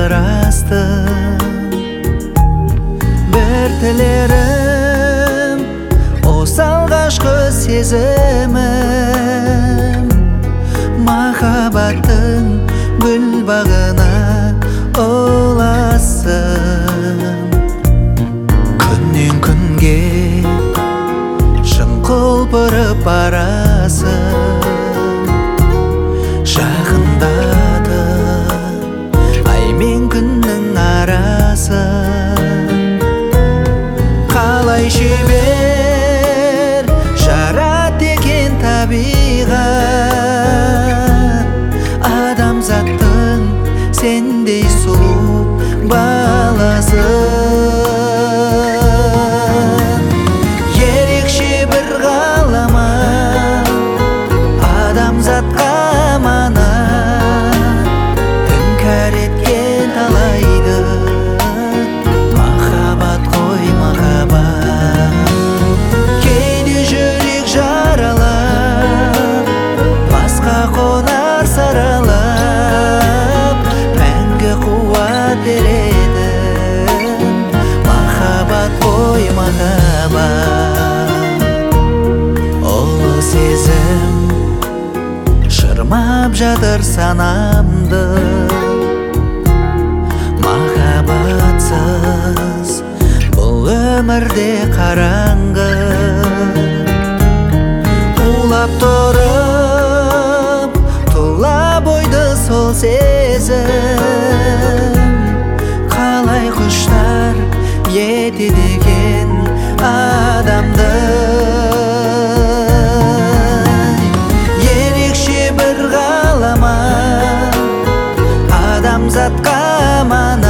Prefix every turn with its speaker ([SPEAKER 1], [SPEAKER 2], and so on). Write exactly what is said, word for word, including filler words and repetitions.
[SPEAKER 1] адырастым. Бір тілерім осы алғашқы сезімім, махаббаттың гүл бағына ұласын. Күннен күнге шың құлпырып барасың, жақындатып ай мен күннің арасын. Қалай шебер жарат екен табиғат, адамзаттың сендей сұлу баласын. Ерекше бір ғаламат адамзатқа аманат, іңкәр еткен талайды махаббат қой махаббат. Кейде жүрек жаралап басқа қонар саралап, мәңгі қуат береді махаббат қой махаббат. Ұлы сезім шырмап жатыр санамды, махаббатсыз бұл өмірде қараңғы. Улап тұрып тұла бойды сол сезім, қалай құштар етеді екен адамды. Ерекше бір ғаламат адамзатқа аманат,